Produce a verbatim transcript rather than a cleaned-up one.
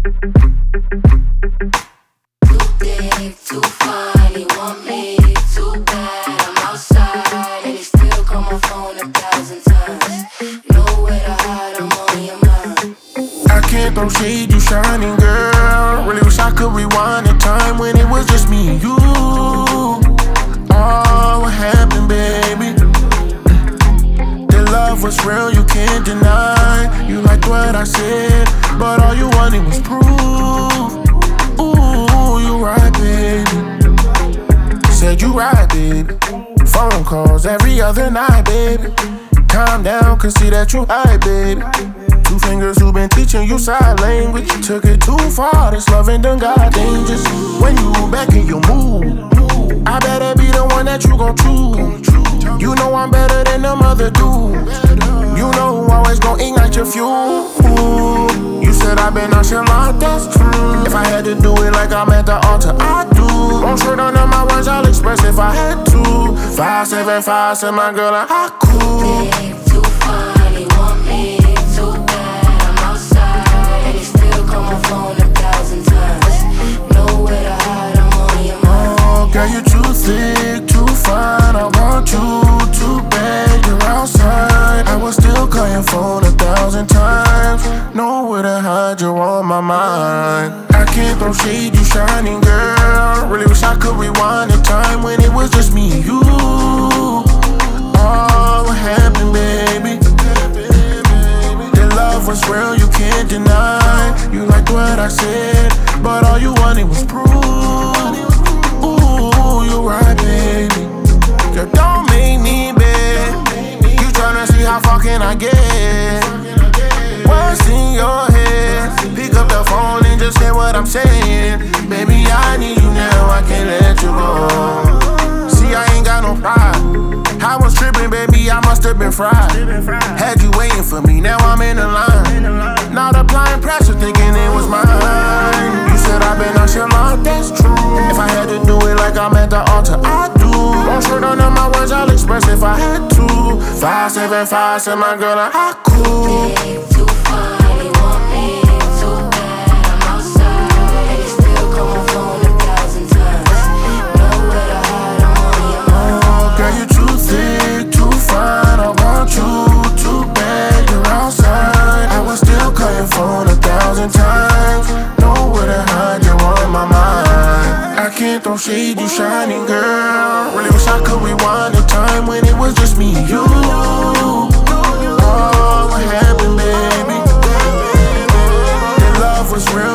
Too too fine, he want me too bad. I'm outside and he still call my phone a thousand times. Nowhere to hide, I'm on your mind. I can't throw shade, you shining girl. Really wish I could rewind the time when it was just me and you. Oh, what happened, baby? The love was real, you can't deny. You liked what I said, but all you wanted was proof. Ooh, you right, baby. Said you right, baby. Phone calls every other night, baby. Calm down, can see that you high, baby. Two fingers who been teaching you sign language. Took it too far, this loving done got dangerous. When you back in your mood, I better be the one that you gon' choose. You know I'm better than them other dudes. You know who always gon' ignite your fuel. You said I been nonchalant, that's true. If I had to do it like I'm at the altar, I do. Won't sure none of my words, I'll express if I had to. Five, seven, five, said my girl, I'm hot cool. Too fine, he want me too bad. I'm outside and he still call my phone a thousand times. Nowhere to hide, I'm on your mind. Oh, girl, you too thick, too fine. I want you too bad. You're outside. I will still call your phone a thousand times. Nowhere to hide, you're on my mind. I can't throw shade, you shining girl. Really wish I could rewind the time when it was just me and you. Oh, what happened, baby? The love was real, you can't deny. You liked what I said, but all you wanted was proof. Ooh, you right, baby. Girl, don't make me beg. You tryna see how far can I get? What's in your head? Pick up the phone and just say what I'm saying. Baby, I need you now, I can't let you go. See, I ain't got no pride. I was tripping, baby, I must've been fried. Had you waiting for me, now I'm in the line. Not applying pressure, thinking it was mine. You said I've been nonchalant, that's true. If I had to do it like I'm at the altar, I do. Won't sure none of my words, I'll express if I had to. Five, seven, five, said my girl, I'm hot cool. Too fine, he want me too bad. I'm outside and he still call my phone a thousand times. Nowhere to hide, I'm on your mind. Oh, girl, you too thick, too fine. I want you too bad. You're outside. I will still call your phone a thousand times. Nowhere to hide, you're on my mind. I can't throw shade, you shining girl. Really wish I could rewind the time when it was just me and you. Oh, what happened, baby? The love was real.